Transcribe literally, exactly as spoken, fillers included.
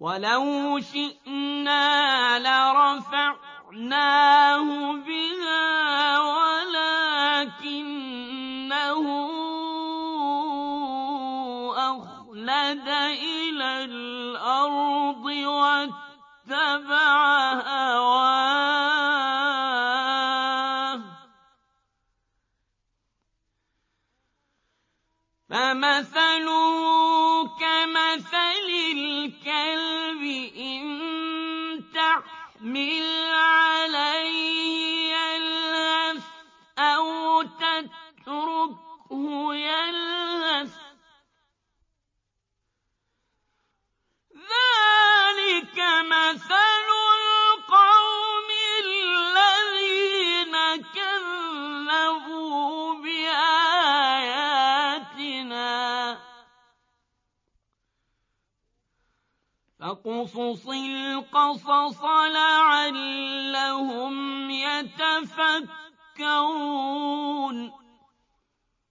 وَلَوْ شِئْنَا لَرَفَعْنَاهُ بِهَا وَلَكِنَّهُ أَخْلَدَ إِلَى الْأَرْضِ وَاتَّبَعَ هَوَاهُ فَمَثَلُهُ كَمَثَلِ الْكَلْبِ إِن تَحْمِلْ عَلَيْهِ يَلْهَثْ أَوْ تَتْرُكْهُ يَلْهَث ۚ ذَلِكَ مَثَلُ الْقَوْمِ الَّذِينَ كَذَّبُوا بِآيَاتِنَا ۚ فَاقْصُصِ الْقَصَصَ لَعَلَّهُمْ يَتَفَكَّرُونَ